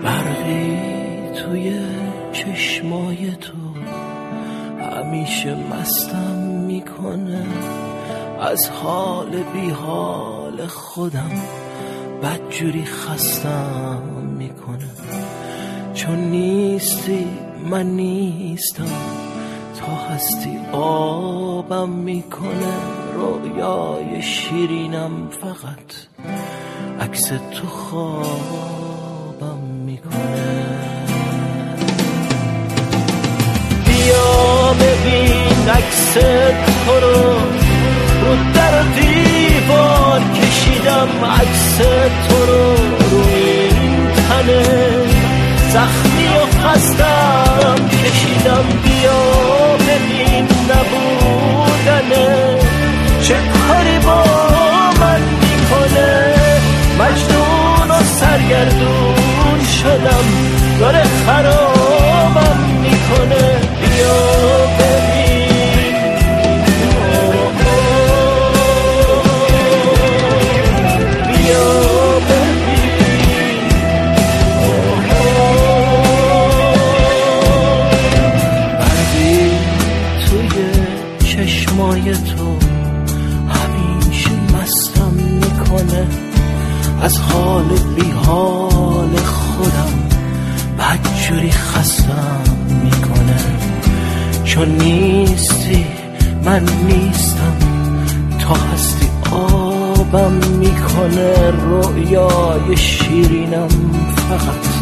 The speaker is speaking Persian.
برقی توی چشمای تو همیشه مستم میکنه، از حال بی حال خودم بدجوری خستم میکنه. چون نیستی من نیستم، تا هستی آبم میکنه. رویای شیرینم فقط عکس تو خوابم میکنه. بیا ببین عکس تو رو در دیوار کشیدم، عکس تو رو این تنه زخمی و خستم کشیدم. بیا ببین نبودنه چه کاری با من میکنه. مجنون و سرگردون شدم، داره خرابم میکنه. بیا ببین چشمای تو همیشه مستم میکنه، از حال بی حال خودم بدجوری خستم میکنه. چون نیستی من نیستم، تا هستی آبم میکنه. رویای شیرینم فقط